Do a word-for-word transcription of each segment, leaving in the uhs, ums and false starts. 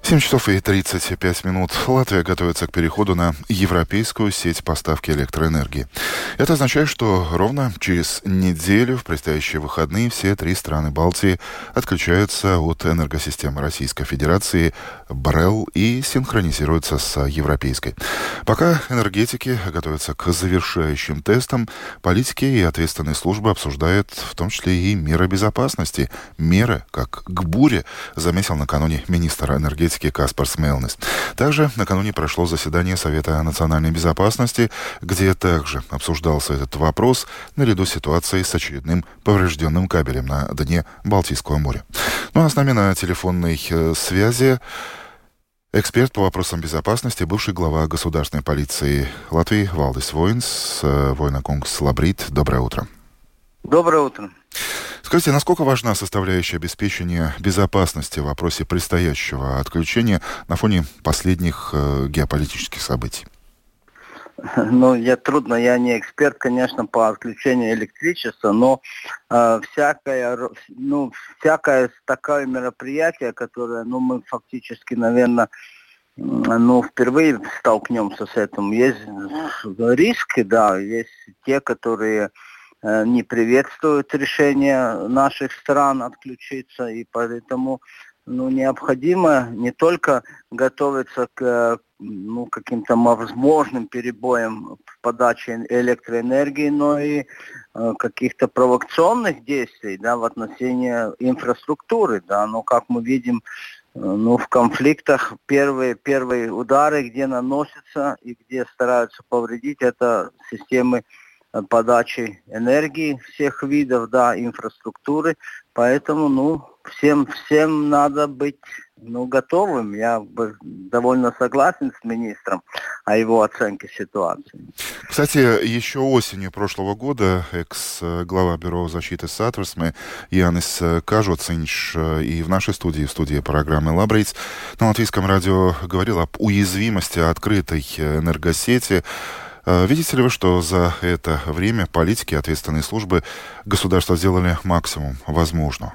семь часов и тридцать пять минут. Латвия готовится к переходу на европейскую сеть поставки электроэнергии. Это означает, что ровно через неделю, в предстоящие выходные, все три страны Балтии отключаются от энергосистемы Российской Федерации БРЭЛ и синхронизируются с европейской. Пока энергетики готовятся к завершающим тестам, политики и ответственные службы обсуждают в том числе и меры безопасности. Меры, как к буре, заметил накануне министр энергетики Каспар Смелнис. Также накануне прошло заседание Совета национальной безопасности, где также обсуждался этот вопрос наряду с ситуацией с очередным поврежденным кабелем на дне Балтийского моря. Ну а с нами на телефонной связи эксперт по вопросам безопасности, бывший глава государственной полиции Латвии Валдис Воинс. Война Кунгс Лабрит. Доброе утро. Доброе утро. Скажите, насколько важна составляющая обеспечения безопасности в вопросе предстоящего отключения на фоне последних э, геополитических событий? Ну, я трудно, я не эксперт, конечно, по отключению электричества, но э, всякое, ну, всякое такое мероприятие, которое, ну, мы фактически, наверное, ну, впервые столкнемся с этим. Есть риски, да, есть те, которые не приветствуют решение наших стран отключиться, и поэтому ну, необходимо не только готовиться к ну, каким-то возможным перебоям в подаче электроэнергии, но и э, каких-то провокационных действий, да, в отношении инфраструктуры, да, но как мы видим, э, ну, в конфликтах первые, первые удары, где наносятся и где стараются повредить, это системы подачи энергии всех видов, да, инфраструктуры. Поэтому, ну, всем, всем надо быть, ну, готовым. Я довольно согласен с министром о его оценке ситуации. Кстати, еще осенью прошлого года экс-глава Бюро защиты Сатверсме Янис Кажоцинш и в нашей студии, в студии программы «Лабрейц» на латвийском радио говорил об уязвимости открытой энергосети. Видите ли вы, что за это время политики и ответственные службы государства сделали максимум возможного?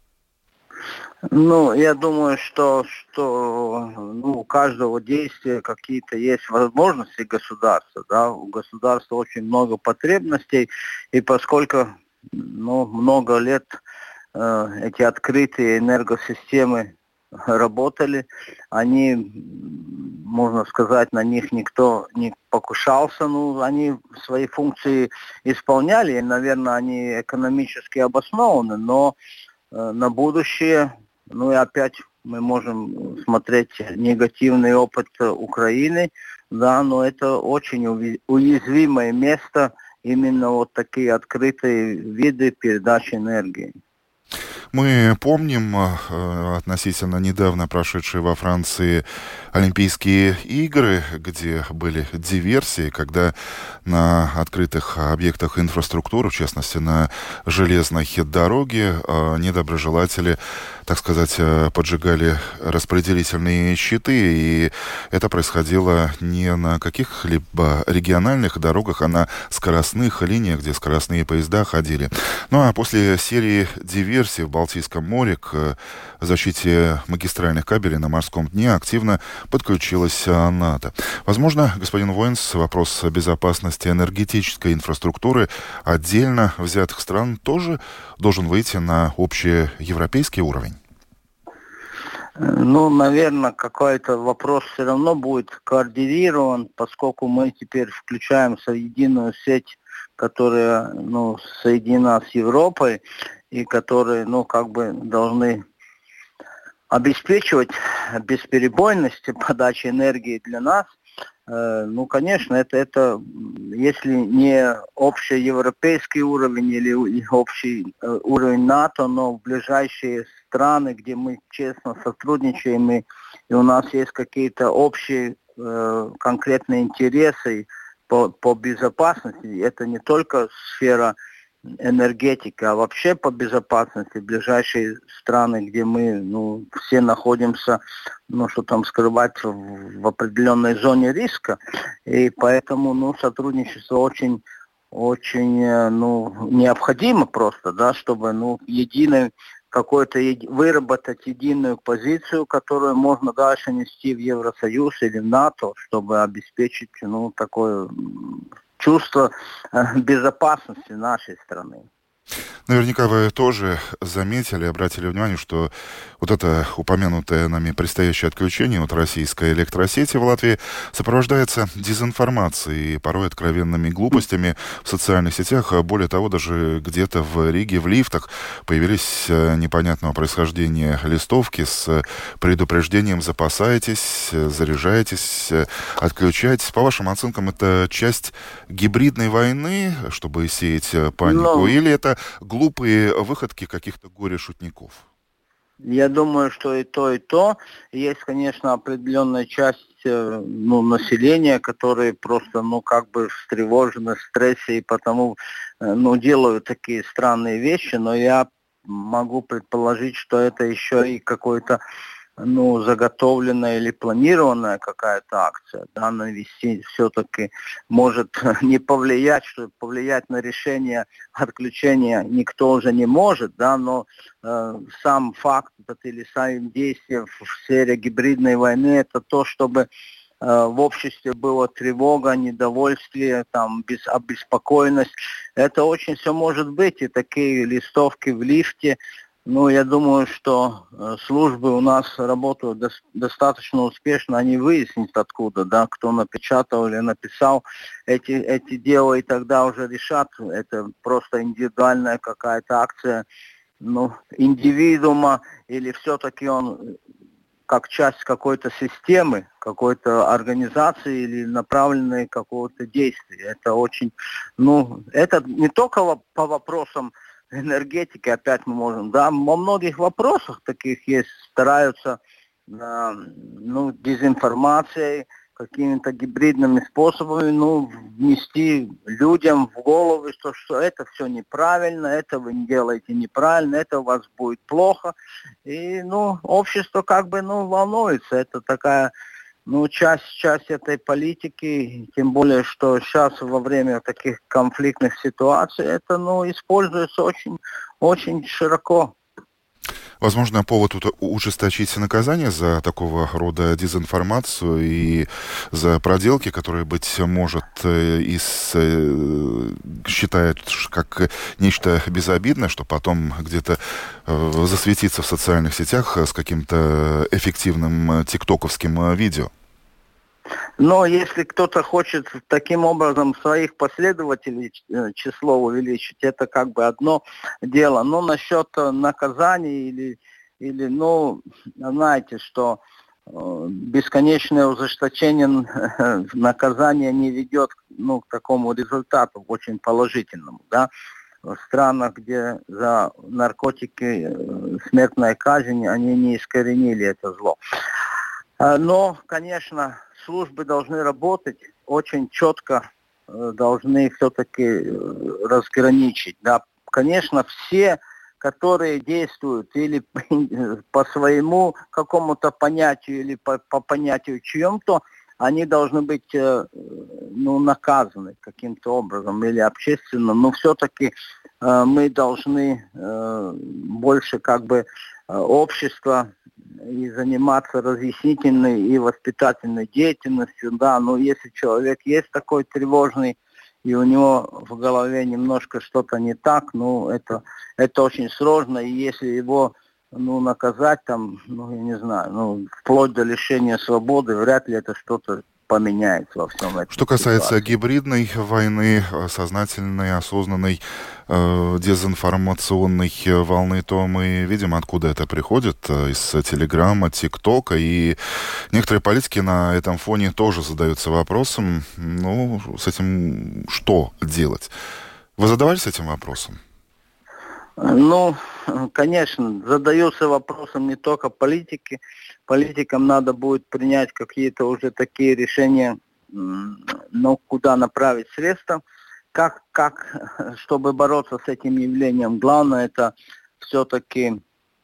Ну, я думаю, что, что ну, у каждого действия какие-то есть возможности государства. Да? У государства очень много потребностей, и поскольку ну, много лет э, эти открытые энергосистемы работали, они, можно сказать, на них никто не покушался, ну, они свои функции исполняли, и, наверное, они экономически обоснованы, но э, на будущее, ну и опять мы можем смотреть негативный опыт Украины, да, но это очень уязвимое место, именно вот такие открытые виды передачи энергии. Мы помним э, относительно недавно прошедшие во Франции Олимпийские игры, где были диверсии, когда на открытых объектах инфраструктуры, в частности на железной дороге, э, недоброжелатели, так сказать, поджигали распределительные щиты, и это происходило не на каких-либо региональных дорогах, а на скоростных линиях, где скоростные поезда ходили. Ну а после серии диверсий в Балтийском море к защите магистральных кабелей на морском дне активно подключилась НАТО. Возможно, господин Воинс, вопрос безопасности энергетической инфраструктуры отдельно взятых стран тоже должен выйти на общеевропейский уровень? Ну, наверное, какой-то вопрос все равно будет координирован, поскольку мы теперь включаемся в единую сеть, которая, ну, соединена с Европой, и которые, ну, как бы должны обеспечивать бесперебойность подачи энергии для нас. Э, ну, конечно, это, это, если не общеевропейский уровень или общий э, уровень НАТО, но в ближайшие страны, где мы честно сотрудничаем, и, и у нас есть какие-то общие э, конкретные интересы по, по безопасности, это не только сфера энергетика, а вообще по безопасности ближайшие страны, где мы, ну, все находимся, ну, что там скрывать, в, в определенной зоне риска, и поэтому, ну, сотрудничество очень, очень, ну, необходимо просто, да, чтобы, ну, единый какой-то еди- выработать единую позицию, которую можно дальше нести в Евросоюз или в НАТО, чтобы обеспечить, ну, такое м, чувство э, безопасности нашей страны. Наверняка вы тоже заметили, обратили внимание, что вот это упомянутое нами предстоящее отключение от российской электросети в Латвии сопровождается дезинформацией и порой откровенными глупостями в социальных сетях. Более того, даже где-то в Риге в лифтах появились э, непонятного происхождения листовки с предупреждением «запасайтесь», «заряжайтесь», э, «отключайтесь». По вашим оценкам, это часть гибридной войны, чтобы сеять э, панику, Но или это глупые выходки каких-то горе-шутников? я думаю, что и то, и то. Есть, конечно, определенная часть э, ну, населения, которые просто, ну, как бы встревожены, в стрессе, и потому, э, ну, делают такие странные вещи, но я могу предположить, что это еще и какой-то, ну, заготовленная или планированная какая-то акция, да, навести все-таки может не повлиять, что повлиять на решение отключения никто уже не может, да, но э, сам факт этот, или сами действия в сфере гибридной войны, это то, чтобы э, в обществе была тревога, недовольствие, там, без, обеспокоенность. Это очень все может быть, и такие листовки в лифте. Ну, я думаю, что э, службы у нас работают дос- достаточно успешно, они выяснят откуда, да, кто напечатал или написал эти, эти дела, и тогда уже решат, это просто индивидуальная какая-то акция, ну, индивидуума, или все-таки он как часть какой-то системы, какой-то организации или направленной какого-то действия. Это очень, ну, это не только во- по вопросам энергетики, опять мы можем, да, во многих вопросах таких есть, стараются, э, ну, дезинформацией, какими-то гибридными способами, ну, внести людям в голову, что, что это все неправильно, это вы не делаете неправильно, это у вас будет плохо. И, ну, общество как бы, ну, волнуется. Это такая, ну, часть, часть этой политики, тем более, что сейчас во время таких конфликтных ситуаций это, ну, используется очень, очень широко. Возможно, повод ут- ужесточить наказание за такого рода дезинформацию и за проделки, которые, быть может, э, и с, э, считают ш- как нечто безобидное, что потом где-то э, засветится в социальных сетях э, с каким-то эффективным э, тиктоковским э, видео. Но если кто-то хочет таким образом своих последователей э, число увеличить, это как бы одно дело. Но насчет э, наказаний или, или, ну, знаете, что э, бесконечное ужесточение э, наказания не ведет, ну, к такому результату очень положительному, да. В странах, где за наркотики э, смертная казнь, они не искоренили это зло. А, Но, конечно, службы должны работать очень четко, э, должны все-таки э, разграничить. Да. Конечно, все, которые действуют или по своему какому-то понятию, или по, по понятию чьем-то, они должны быть э, ну, наказаны каким-то образом или общественно. Но все-таки э, мы должны э, больше как бы э, общество и заниматься разъяснительной и воспитательной деятельностью, да, но если человек есть такой тревожный, и у него в голове немножко что-то не так, ну, это, это очень сложно, и если его, ну, наказать там, ну, я не знаю, ну, вплоть до лишения свободы, вряд ли это что-то поменяется во всем этом. Что касается Ситуации. гибридной войны, э, сознательной, осознанной э, дезинформационной э, волны, то мы видим, откуда это приходит, э, из Телеграма, ТикТока, и некоторые политики на этом фоне тоже задаются вопросом, ну, с этим что делать? Вы задавались этим вопросом? Ну, конечно, задаются вопросом не только политики. Политикам надо будет принять какие-то уже такие решения, м, ну, куда направить средства, как, как, чтобы бороться с этим явлением. Главное, это все-таки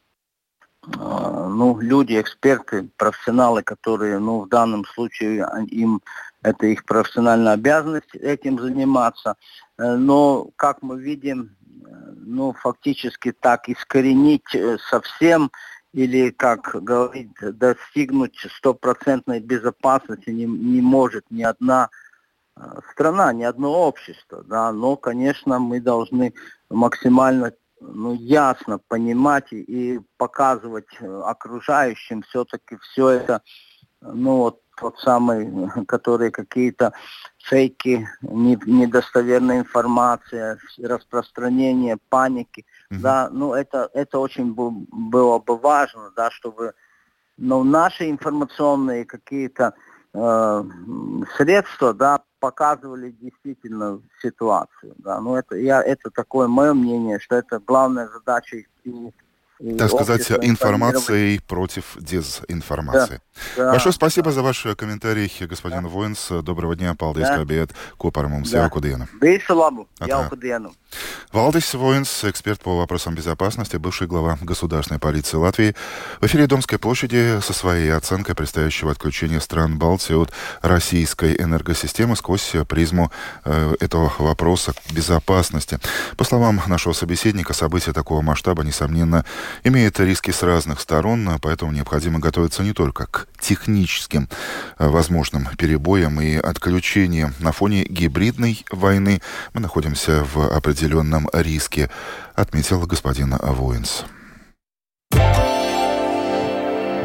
а, ну, люди, эксперты, профессионалы, которые, ну, в данном случае а, им это их профессиональная обязанность этим заниматься. Э, Но, как мы видим, э, ну, фактически так искоренить совсем или, как говорить, достигнуть стопроцентной безопасности не, не может ни одна страна, ни одно общество, да, но, конечно, мы должны максимально, ну, ясно понимать и, и показывать окружающим все-таки все это, ну, вот тот самый, которые какие-то фейки, недостоверная информация, распространение паники, mm-hmm. да, ну, это, это очень было бы важно, да, чтобы, ну, наши информационные какие-то э, средства, да, показывали действительно ситуацию, да, ну, это, я, это такое мое мнение, что это главная задача и, и так сказать, информацией против дезинформации. Да, большое да, спасибо да. за ваш комментарий, господин да. Воинс. Доброго дня, paldies, да. ka bijat kopā ar mums. Jauku dienu. Visu labu, jauku dienu. Валдис Воинс, эксперт по вопросам безопасности, бывший глава государственной полиции Латвии, в эфире Домской площади со своей оценкой предстоящего отключения стран Балтии от российской энергосистемы сквозь призму э, этого вопроса безопасности. По словам нашего собеседника, события такого масштаба, несомненно, имеют риски с разных сторон, поэтому необходимо готовиться не только к техническим э, возможным перебоям и отключениям. На фоне гибридной войны мы находимся в определенном риске, отметил господин Воинс.